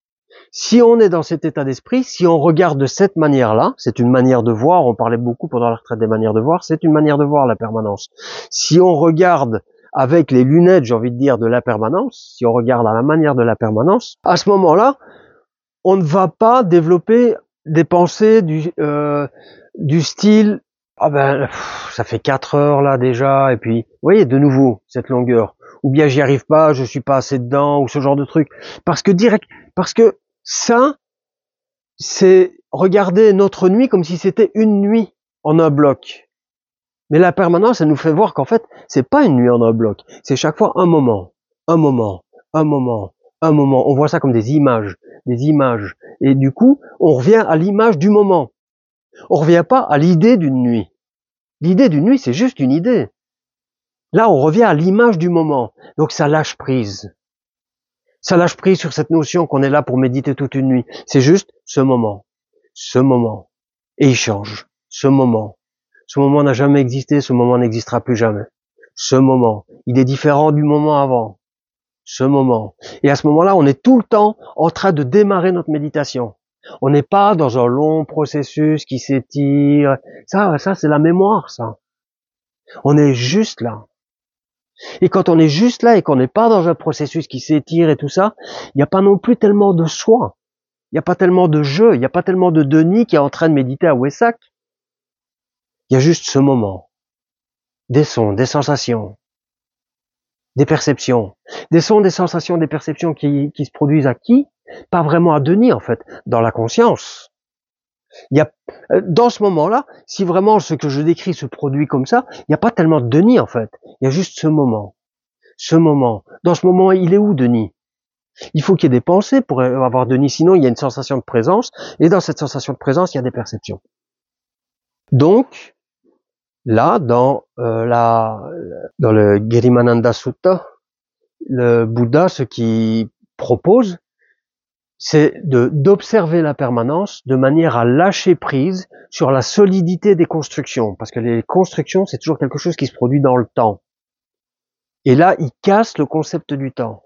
si on est dans cet état d'esprit, si on regarde de cette manière-là, c'est une manière de voir, on parlait beaucoup pendant la retraite des manières de voir, c'est une manière de voir la permanence. Si on regarde avec les lunettes, j'ai envie de dire, de la permanence, si on regarde à la manière de la permanence, à ce moment-là, on ne va pas développer des pensées du, euh, du style « Ah ben, pff, ça fait quatre heures là déjà, et puis, vous voyez, de nouveau, cette longueur. » Ou bien « J'y arrive pas, je suis pas assez dedans », ou ce genre de truc. Parce que direct, parce que ça, c'est regarder notre nuit comme si c'était une nuit en un bloc. Mais la permanence, elle nous fait voir qu'en fait, c'est pas une nuit en un bloc. C'est chaque fois un moment, un moment, un moment, un moment. On voit ça comme des images, des images. Et du coup, on revient à l'image du moment. On revient pas à l'idée d'une nuit. L'idée d'une nuit, c'est juste une idée. Là, on revient à l'image du moment. Donc, ça lâche prise. Ça lâche prise sur cette notion qu'on est là pour méditer toute une nuit. C'est juste ce moment. Ce moment. Et il change. Ce moment. Ce moment n'a jamais existé. Ce moment n'existera plus jamais. Ce moment. Il est différent du moment avant. Ce moment. Et à ce moment-là, on est tout le temps en train de démarrer notre méditation. On n'est pas dans un long processus qui s'étire. Ça, ça, c'est la mémoire, ça. On est juste là. Et quand on est juste là et qu'on n'est pas dans un processus qui s'étire et tout ça, il n'y a pas non plus tellement de soi. Il n'y a pas tellement de jeu. Il n'y a pas tellement de Denis qui est en train de méditer à Wessac. Il y a juste ce moment. Des sons, des sensations, des perceptions. Des sons, des sensations, des perceptions qui, qui se produisent à qui? Pas vraiment à Denis, en fait, dans la conscience. Il y a, dans ce moment-là, si vraiment ce que je décris se produit comme ça, il n'y a pas tellement de Denis, en fait. Il y a juste ce moment. Ce moment. Dans ce moment, il est où, Denis? Il faut qu'il y ait des pensées pour avoir Denis, sinon il y a une sensation de présence, et dans cette sensation de présence, il y a des perceptions. Donc, là, dans, euh, la, dans le Girimananda Sutta, le Bouddha, ce qu'il propose, c'est de d'observer la permanence de manière à lâcher prise sur la solidité des constructions, parce que les constructions, c'est toujours quelque chose qui se produit dans le temps. Et là, il casse le concept du temps.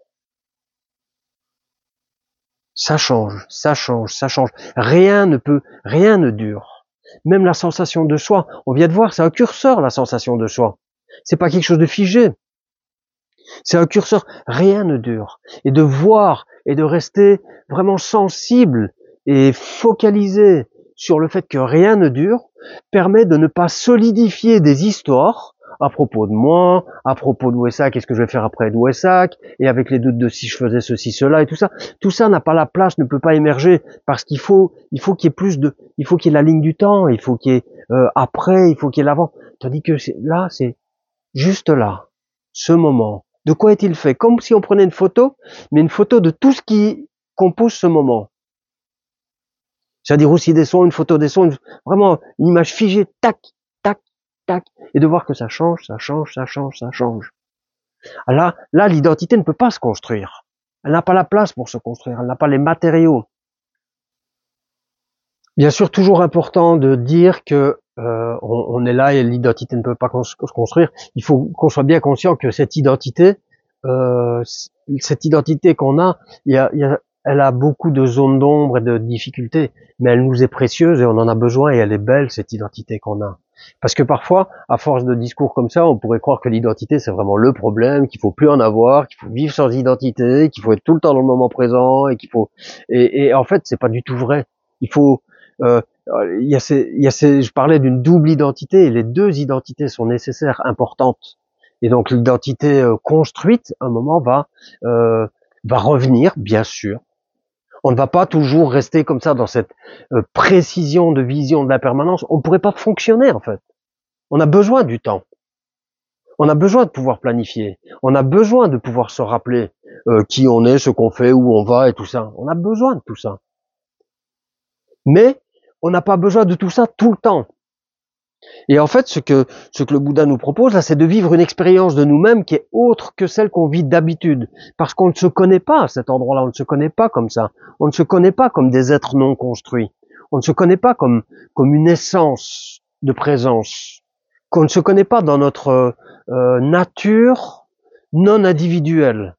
Ça change, ça change, ça change. Rien ne peut, rien ne dure. Même la sensation de soi, on vient de voir, c'est un curseur, la sensation de soi. C'est pas quelque chose de figé. C'est un curseur, rien ne dure. Et de voir et de rester vraiment sensible et focalisé sur le fait que rien ne dure permet de ne pas solidifier des histoires à propos de moi, à propos de Wessac, qu'est-ce que je vais faire après de Wessac, et avec les doutes de si je faisais ceci, cela et tout ça. Tout ça n'a pas la place, ne peut pas émerger, parce qu'il faut, il faut qu'il y ait plus de, il faut qu'il y ait la ligne du temps, il faut qu'il y ait euh, après, il faut qu'il y ait l'avant. Tandis que là, c'est juste là, ce moment. De quoi est-il fait? Comme si on prenait une photo, mais une photo de tout ce qui compose ce moment. C'est-à-dire aussi des sons, une photo des sons, une, vraiment une image figée, tac, tac, tac, et de voir que ça change, ça change, ça change, ça change. Là, là, l'identité ne peut pas se construire. Elle n'a pas la place pour se construire, elle n'a pas les matériaux. Bien sûr, toujours important de dire que euh, on, on est là et l'identité ne peut pas se construire. Il faut qu'on soit bien conscient que cette identité, euh, cette identité qu'on a, il y a, il y a, elle a beaucoup de zones d'ombre et de difficultés, mais elle nous est précieuse et on en a besoin et elle est belle, cette identité qu'on a. Parce que parfois, à force de discours comme ça, on pourrait croire que l'identité c'est vraiment le problème, qu'il faut plus en avoir, qu'il faut vivre sans identité, qu'il faut être tout le temps dans le moment présent et qu'il faut. Et, et en fait, c'est pas du tout vrai. Il faut. Euh, il y a ces, il y a ces. Je parlais d'une double identité et les deux identités sont nécessaires, importantes. Et donc l'identité euh, construite, à un moment va euh, va revenir, bien sûr. On ne va pas toujours rester comme ça dans cette euh, précision de vision de la permanence. On ne pourrait pas fonctionner en fait. On a besoin du temps. On a besoin de pouvoir planifier. On a besoin de pouvoir se rappeler euh, qui on est, ce qu'on fait, où on va et tout ça. On a besoin de tout ça. Mais on n'a pas besoin de tout ça tout le temps. Et en fait, ce que ce que le Bouddha nous propose là, c'est de vivre une expérience de nous-mêmes qui est autre que celle qu'on vit d'habitude, parce qu'on ne se connaît pas à cet endroit-là, on ne se connaît pas comme ça, on ne se connaît pas comme des êtres non construits, on ne se connaît pas comme comme une essence de présence, qu'on ne se connaît pas dans notre euh, nature non individuelle.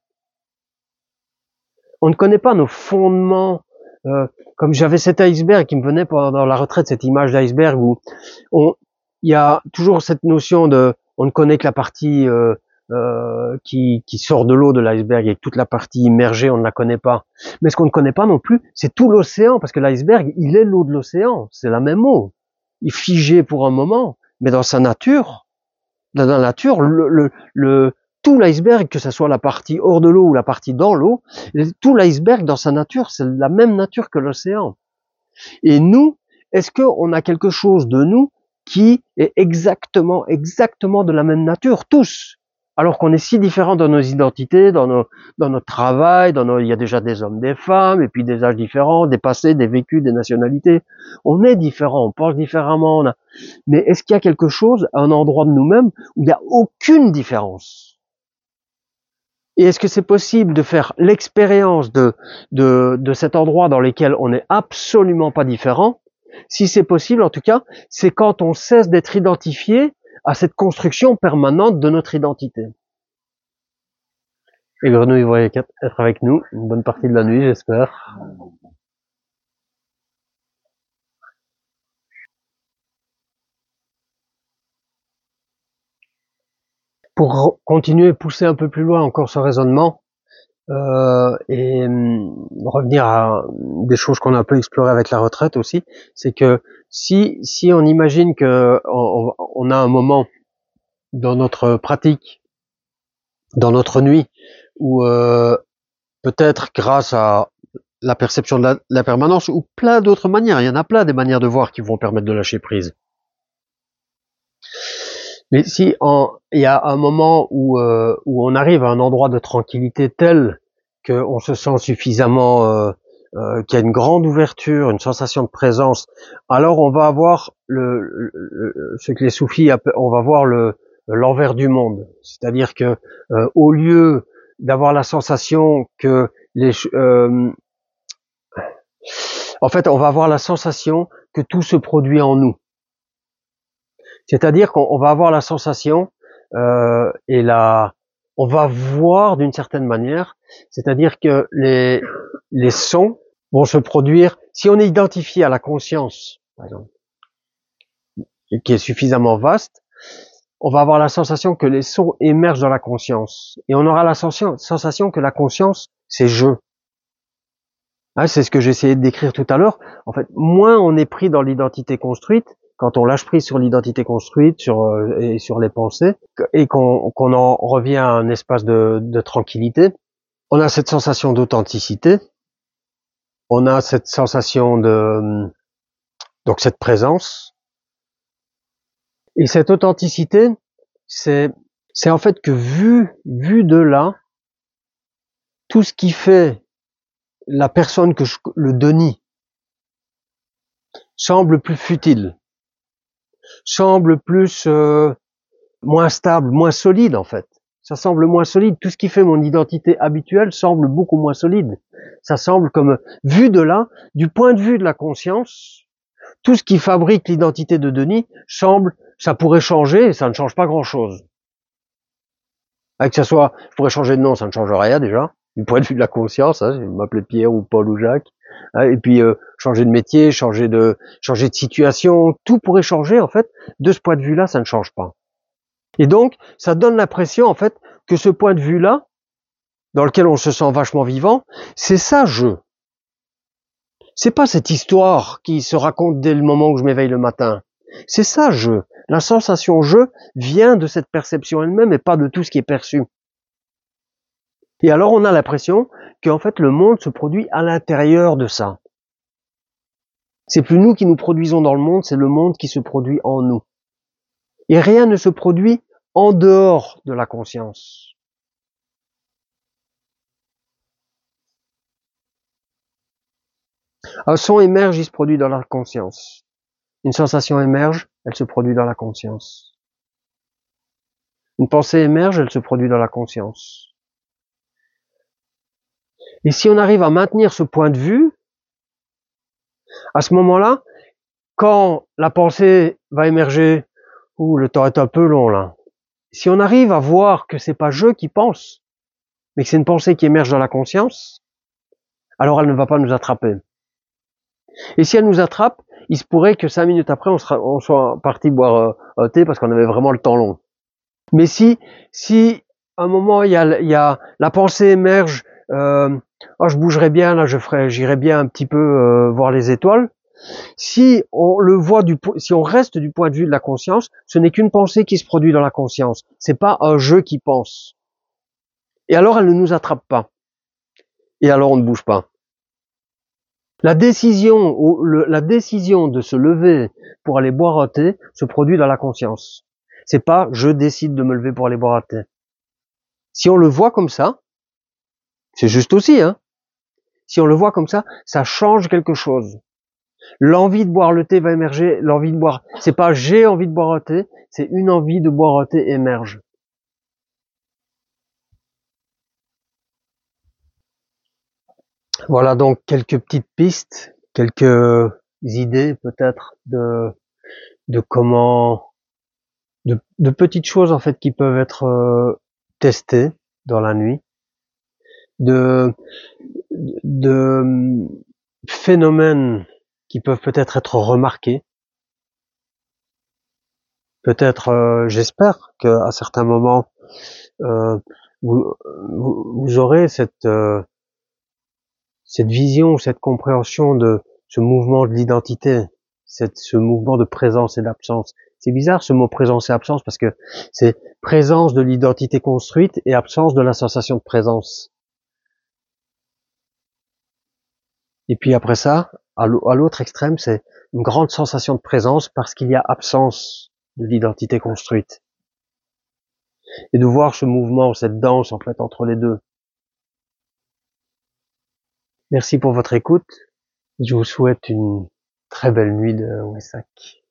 On ne connaît pas nos fondements. Euh, comme j'avais cet iceberg qui me venait pendant la retraite, cette image d'iceberg où on il y a toujours cette notion de, on ne connaît que la partie euh, euh, qui, qui sort de l'eau de l'iceberg et toute la partie immergée, on ne la connaît pas. Mais ce qu'on ne connaît pas non plus, c'est tout l'océan, parce que l'iceberg, il est l'eau de l'océan, c'est la même eau. Il est figé pour un moment, mais dans sa nature, dans la nature, le, le, le tout l'iceberg, que ce soit la partie hors de l'eau ou la partie dans l'eau, tout l'iceberg dans sa nature, c'est la même nature que l'océan. Et nous, est-ce qu'on a quelque chose de nous qui est exactement, exactement de la même nature, tous, alors qu'on est si différents dans nos identités, dans nos, dans notre travail, dans nos, il y a déjà des hommes, des femmes, et puis des âges différents, des passés, des vécus, des nationalités. On est différents, on pense différemment, on a... mais est-ce qu'il y a quelque chose, à un endroit de nous-mêmes, où il n'y a aucune différence? Et est-ce que c'est possible de faire l'expérience de, de, de cet endroit dans lequel on n'est absolument pas différent? Si c'est possible, en tout cas, c'est quand on cesse d'être identifié à cette construction permanente de notre identité. Et Grenouille va être avec nous une bonne partie de la nuit, j'espère. Pour continuer et pousser un peu plus loin encore ce raisonnement, Euh, et hum, revenir à des choses qu'on a un peu explorées avec la retraite aussi, c'est que si si on imagine que on, on a un moment dans notre pratique, dans notre nuit, où euh, peut-être grâce à la perception de la, de la permanence ou plein d'autres manières, il y en a plein des manières de voir qui vont permettre de lâcher prise. Mais si en, il y a un moment où euh, où on arrive à un endroit de tranquillité tel qu'on se sent suffisamment, euh, euh, qu'il y a une grande ouverture, une sensation de présence, alors on va avoir le, le, le ce que les soufis appellent, on va voir le l'envers du monde, c'est-à-dire que euh, au lieu d'avoir la sensation que les euh, en fait on va avoir la sensation que tout se produit en nous, c'est-à-dire qu'on va avoir la sensation euh, et la on va voir d'une certaine manière, c'est-à-dire que les, les sons vont se produire, si on est identifié à la conscience, par exemple, qui est suffisamment vaste, on va avoir la sensation que les sons émergent dans la conscience. Et on aura la sensation que la conscience, c'est je. Hein, c'est ce que j'essayais de décrire tout à l'heure. En fait, moins on est pris dans l'identité construite, quand on lâche prise sur l'identité construite, sur euh, et sur les pensées, et qu'on qu'on en revient à un espace de, de tranquillité, on a cette sensation d'authenticité, on a cette sensation de donc cette présence, et cette authenticité, c'est c'est en fait que vu vu de là, tout ce qui fait la personne que je, le Denis semble plus futile, semble plus euh, moins stable, moins solide en fait. Ça semble moins solide. Tout ce qui fait mon identité habituelle semble beaucoup moins solide. Ça semble comme, vu de là, du point de vue de la conscience, tout ce qui fabrique l'identité de Denis semble, ça pourrait changer et ça ne change pas grand-chose. Avec que ça soit, je pourrais changer de nom, ça ne change rien déjà. Du point de vue de la conscience, hein, je m'appelais Pierre ou Paul ou Jacques, hein, et puis euh, changer de métier, changer de changer de situation, tout pourrait changer en fait. De ce point de vue-là, ça ne change pas. Et donc, ça donne l'impression en fait que ce point de vue-là, dans lequel on se sent vachement vivant, c'est ça je. C'est pas cette histoire qui se raconte dès le moment où je m'éveille le matin. C'est ça je. La sensation je vient de cette perception elle-même et pas de tout ce qui est perçu. Et alors on a l'impression qu'en fait le monde se produit à l'intérieur de ça. C'est plus nous qui nous produisons dans le monde, c'est le monde qui se produit en nous. Et rien ne se produit en dehors de la conscience. Un son émerge, il se produit dans la conscience. Une sensation émerge, elle se produit dans la conscience. Une pensée émerge, elle se produit dans la conscience. Et si on arrive à maintenir ce point de vue, à ce moment-là, quand la pensée va émerger, ouh, le temps est un peu long là. Si on arrive à voir que c'est pas je qui pense, mais que c'est une pensée qui émerge dans la conscience, alors elle ne va pas nous attraper. Et si elle nous attrape, il se pourrait que cinq minutes après, on, sera, on soit parti boire euh, un thé parce qu'on avait vraiment le temps long. Mais si, si à un moment il y a, il y a la pensée émerge, euh, oh, je bougerais bien là, je ferais, j'irais bien un petit peu euh, voir les étoiles. Si on le voit du, si on reste du point de vue de la conscience, ce n'est qu'une pensée qui se produit dans la conscience. C'est pas un je qui pense. Et alors elle ne nous attrape pas. Et alors on ne bouge pas. La décision, la décision de se lever pour aller boire un thé se produit dans la conscience. C'est pas je décide de me lever pour aller boire un thé. Si on le voit comme ça, c'est juste aussi, hein. Si on le voit comme ça, ça change quelque chose. L'envie de boire le thé va émerger, l'envie de boire, c'est pas j'ai envie de boire un thé, c'est une envie de boire un thé émerge. Voilà donc quelques petites pistes, quelques idées peut-être de, de comment, de, de petites choses en fait qui peuvent être euh, testées dans la nuit, de, de phénomènes qui peuvent peut-être être remarqués. Peut-être, euh, j'espère qu'à certains moments, euh, vous, vous, vous aurez cette, euh, cette vision, cette compréhension de ce mouvement de l'identité, cette, ce mouvement de présence et d'absence. C'est bizarre ce mot présence et absence parce que c'est présence de l'identité construite et absence de la sensation de présence. Et puis après ça, à l'autre extrême, c'est une grande sensation de présence parce qu'il y a absence de l'identité construite. Et de voir ce mouvement, cette danse en fait entre les deux. Merci pour votre écoute. Je vous souhaite une très belle nuit de Wessac.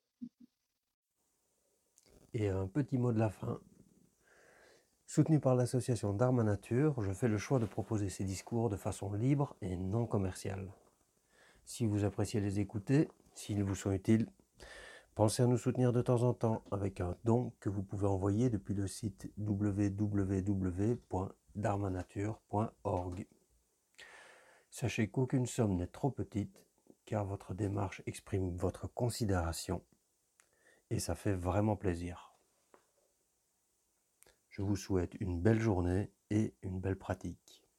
Et un petit mot de la fin. Soutenu par l'association Dharma Nature, je fais le choix de proposer ces discours de façon libre et non commerciale. Si vous appréciez les écouter, s'ils vous sont utiles, pensez à nous soutenir de temps en temps avec un don que vous pouvez envoyer depuis le site w w w point dharmanature point org. Sachez qu'aucune somme n'est trop petite, car votre démarche exprime votre considération et ça fait vraiment plaisir. Je vous souhaite une belle journée et une belle pratique.